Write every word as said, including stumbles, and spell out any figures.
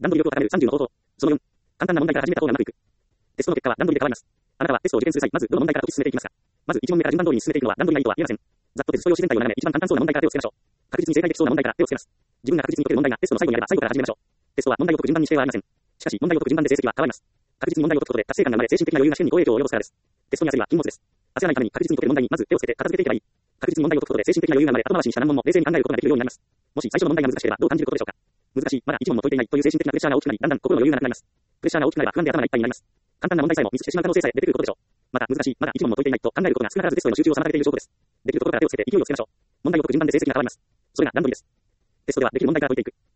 段取り力を高めるさんじゅうの方法。そのよん、簡単な問題から始めた方がうまくいく。テストの結果は段取りで変わります。あなたはテストを受験する際、まずどの問題から解き進めていきますか。まずいち問目から順番通りに進めていくのは段取りがいいとは言えません。ざっとテスト用自然体を眺め、一番簡単そうな問題から手をつけましょう。確実に正解できそうな問題から手をつけます。自分が確実に解ける問題がテストの最後にあれば最後から始めましょう。テストは問題を解く順番に指定はありません。しかし問題を解く順番で成績は変わります。確実に問題を解くことで達成感が生まれ、精神的な余裕が試験に好影響を及ぼすからです。テストに焦りは禁物です。焦らないために確実に解ける問題にまず手をつけて片付けていけばいい。確実に問題を解くことで精神的な余裕が生まれ、後回しにした難問も冷静に考えることができるようになります。もし最初の問題が難しければどう感じることでしょうか。難しい、まだいち問も解いていないという精神的なプレッシャーが大きくなり、だんだん心の余裕がなくなります。プレッシャーが大きくなれば不安で頭がいっぱいになります。簡単な問題さえもミスしてしまう可能性さえ出てくることでしょう。また難しい、まだいち問も解いていないと考えることが少なからずテストへの集中を妨げている証拠です。できるところから手をつけて勢いをつけましょう。問題を解く順番で成績が変わります。それが段取りです。テストではできる問題から解いていく。